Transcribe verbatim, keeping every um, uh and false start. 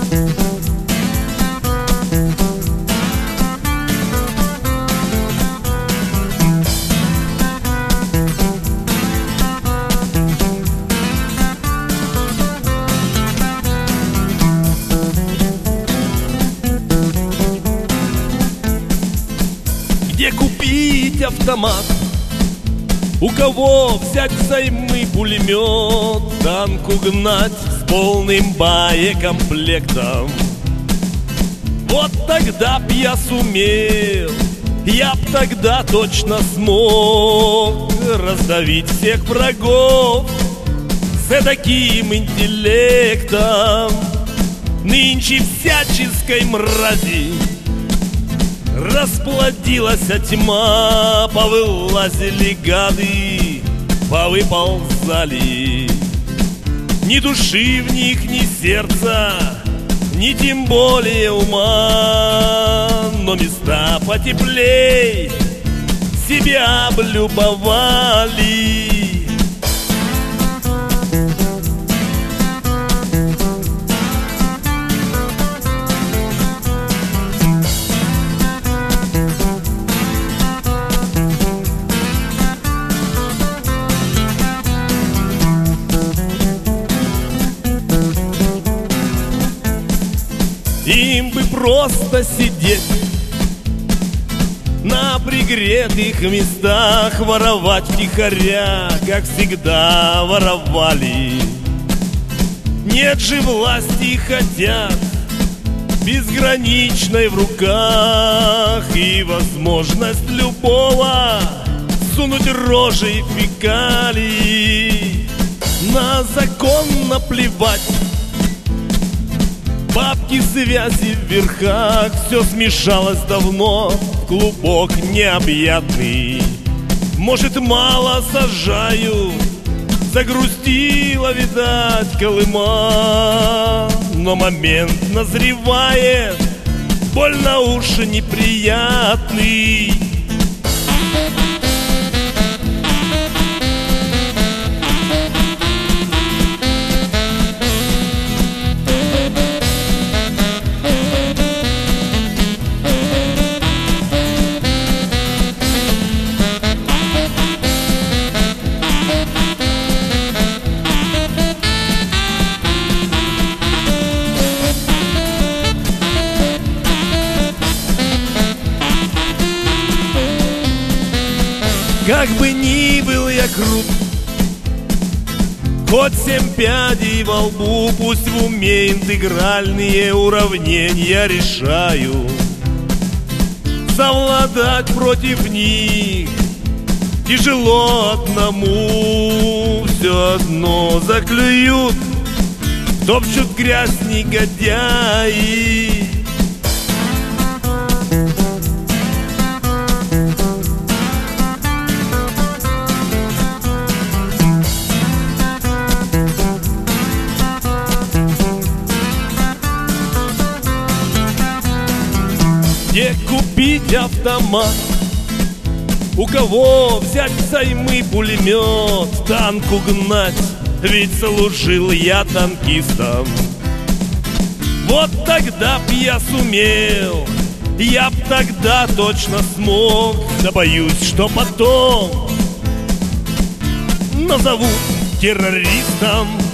Где купить автомат? У кого взять взаймы пулемет? Танк угнать с полным боекомплектом? Вот тогда б я сумел, я б тогда точно смог раздавить всех врагов с таким интеллектом. Нынче всяческой мрази расплодилась тьма, повылазили гады, повыползали. Ни души в них, ни сердца, ни тем более ума, но места потеплей себя облюбовали. Им бы просто сидеть на пригретых местах, воровать втихаря, как всегда воровали. Нет же, власти хотят безграничной в руках, и возможность любого сунуть рожей фекалий. На закон наплевать, бабки, связи в верхах, все смешалось давно в клубок необъятный. Может, мало сажаю, загрустила, видать, Колыма, но момент назревает, больно уж неприятный. Как бы ни был я крут, хоть семь пядей во лбу, пусть в уме интегральные уравнения решаю. Совладать против них тяжело одному, все одно заклюют, топчут грязь негодяи. Где купить автомат? У кого взять взаймы пулемет? Танк угнать, ведь служил я танкистом. Вот тогда б я сумел, я б тогда точно смог. Да боюсь, что потом назовут террористом.